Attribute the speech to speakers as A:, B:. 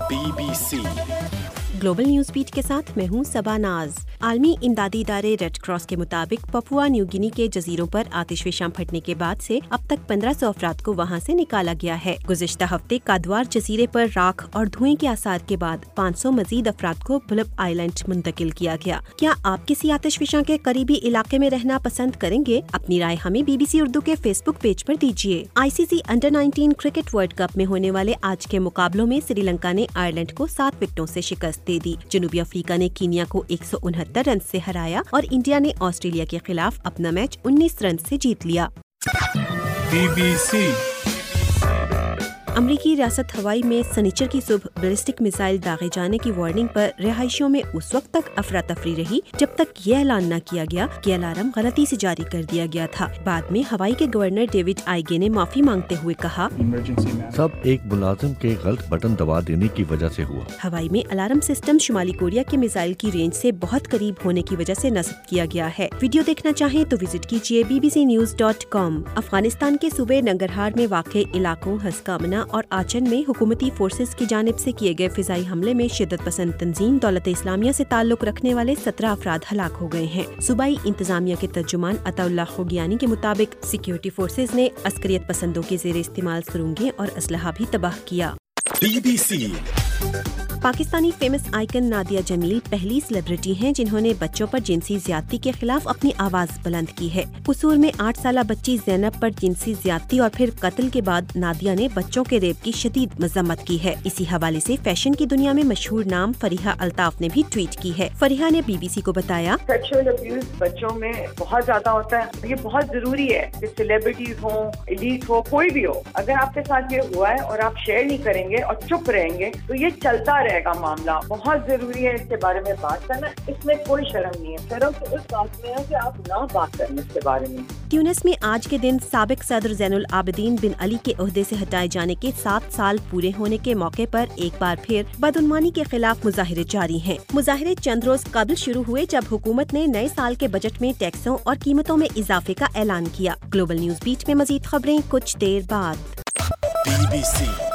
A: BBC
B: global news beat के साथ मैं हूं सबा नाज। आलमी इमदादी इदारे रेड क्रॉस के मुताबिक पपुआ न्यू गिनी के जजीरों पर आतिशफ़शां फटने के बाद से अब तक 1500 अफराद को वहां से निकाला गया है। गुज़िश्ता हफ्ते कादवार जजीरे पर राख और धुएं के आसार के बाद 500 मजीद अफराद को बुलप आइलैंड मुंतकिल किया गया। क्या आप किसी आतिशफ़शां के करीबी इलाके में रहना पसंद करेंगे? अपनी राय हमें BBC उर्दू के फेसबुक पेज पर दीजिए। ICC under nineteen cricket world cup में होने वाले आज के मुकाबलों में श्रीलंका ने आयरलैंड को 7 विकेटों से शिकस्त दे दी। जनूबी अफ्रीका ने कीनिया को 169 रन से हराया और इंडिया ने ऑस्ट्रेलिया के खिलाफ अपना मैच 19 रन से जीत लिया।
A: BBC
B: अमरीकी रियासत हवाई में सनीचर की सुबह बैलिस्टिक मिसाइल दागे जाने की वार्निंग पर रिहायशियों में उस वक्त तक अफरा तफरी रही जब तक ये ऐलान न किया गया कि अलार्म गलती से जारी कर दिया गया था। बाद में हवाई के गवर्नर डेविड आइगे ने माफी मांगते हुए कहा,
C: सब एक मुलाजिम के गलत बटन दबा देने की वजह से हुआ।
B: हवाई में अलार्म सिस्टम शुमाली कोरिया के मिसाइल की रेंज से बहुत करीब होने की वजह से नस्ब किया गया है। वीडियो देखना चाहें तो विजिट कीजिए bbcnews.com। अफगानिस्तान के सूबे नंगरहार में वाक़े इलाकों हस्कामना और आचन में हुकूमती फोर्सेस की जानिब से किए गए फिजाई हमले में शिद्दत पसंद तंजीम दौलत इस्लामिया से ताल्लुक रखने वाले 17 अफराद हलाक हो गए हैं। सूबाई इंतजामिया के तर्जुमान अताउल्लाह खोगियानी के मुताबिक सिक्योरिटी फोर्सेस ने अस्करियत पसंदों के ज़ेरे इस्तेमाल सुरंगें और असलहा भी तबाह किया।
A: BBC
B: Pakistani famous icon Nadia Jamil पहली सेलिब्रिटी हैं जिन्होंने बच्चों पर जिनसी ज्यादती के खिलाफ अपनी आवाज बुलंद की है। कसूर में 8 साला बच्ची ज़ैनब पर जिनसी ज्यादती और फिर कत्ल के बाद नादिया ने बच्चों के रेप की शदीद मजम्मत की है। इसी हवाले से फैशन की दुनिया में मशहूर नाम फरीहा अल्ताफ ने भी ट्वीट की है। फरीहा ने BBC को बताया,
D: सेक्सुअल अब्यूज बच्चों में बहुत ज्यादा होता है। ये बहुत जरूरी है कि सेलिब्रिटीज हो, एलीट हो, कोई भी हो, अगर आपके साथ ये हुआ है और आप शेयर नहीं करेंगे और चुप रहेंगे तो ये चलता रहेगा मामला। बहुत जरूरी है इसके बारे में बात करना। इसमें कोई शर्म नहीं है। शर्म तो इस बात में है कि आप ना बात करें इसके बारे में।
B: ट्यूनिस में आज के दिन साबिक सदर ज़ैनुल आबिदीन बिन अली के ओहदे से हटाए जाने के 7 साल पूरे होने के मौके पर एक बार फिर बदउनवानी के खिलाफ मुजाहिरे जारी हैं। मुजाहिरे चंद रोज कबल शुरू हुए जब हुकूमत ने नए साल के बजट में टैक्सों और कीमतों में इजाफे का ऐलान किया। ग्लोबल न्यूज बीट में मजीद खबरें कुछ देर बाद।
A: BBC